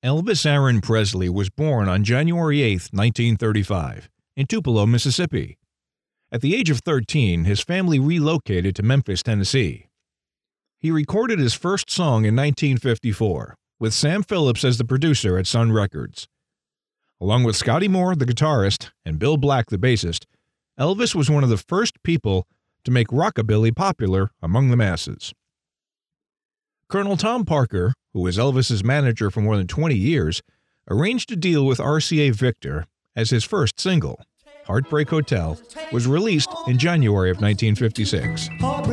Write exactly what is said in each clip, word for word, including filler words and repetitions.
Elvis Aaron Presley was born on January eighth, nineteen thirty-five, in Tupelo, Mississippi. At the age of thirteen, his family relocated to Memphis, Tennessee. He recorded his first song in nineteen fifty-four, with Sam Phillips as the producer at Sun Records. Along with Scotty Moore, the guitarist, and Bill Black, the bassist, Elvis was one of the first people to make rockabilly popular among the masses. Colonel Tom Parker, who was Elvis's manager for more than twenty years, arranged a deal with R C A Victor as his first single. Heartbreak Hotel was released in January of nineteen fifty-six.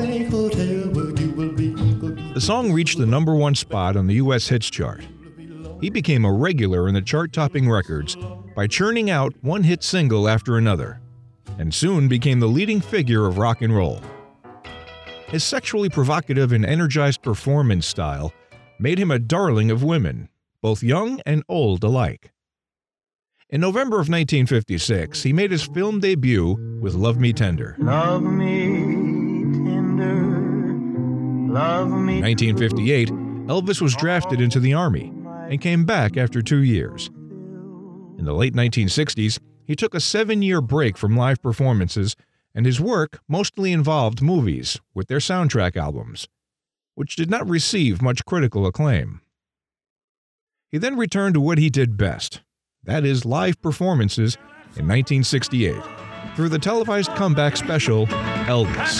The song reached the number one spot on the U S hits chart. He became a regular in the chart-topping records by churning out one hit single after another, and soon became the leading figure of rock and roll. His sexually provocative and energized performance style made him a darling of women, both young and old alike. In November of nineteen fifty-six, he made his film debut with Love Me Tender. Love me tender, love me. In nineteen fifty-eight, Elvis was drafted into the Army and came back after two years. In the late nineteen sixties, he took a seven-year break from live performances, and his work mostly involved movies with their soundtrack albums, which did not receive much critical acclaim. He then returned to what he did best, that is, live performances, in nineteen sixty-eight, through the televised comeback special, Elvis.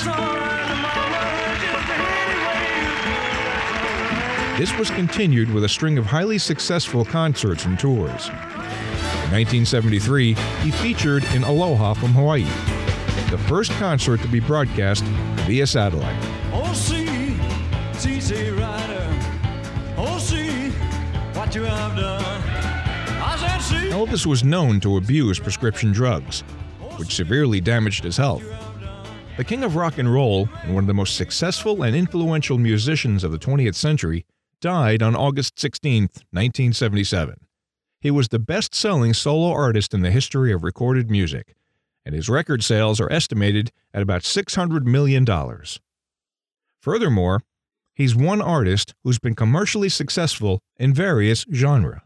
This was continued with a string of highly successful concerts and tours. In nineteen seventy-three, he featured in Aloha from Hawaii, the first concert to be broadcast via satellite. Oh, see, see, see, rider. Oh, see, what you have done. I said, see. Elvis was known to abuse prescription drugs, which severely damaged his health. The king of rock and roll and one of the most successful and influential musicians of the twentieth century died on August sixteenth, nineteen seventy-seven. He was the best-selling solo artist in the history of recorded music, and his record sales are estimated at about six hundred million dollars. Furthermore, he's one artist who's been commercially successful in various genres.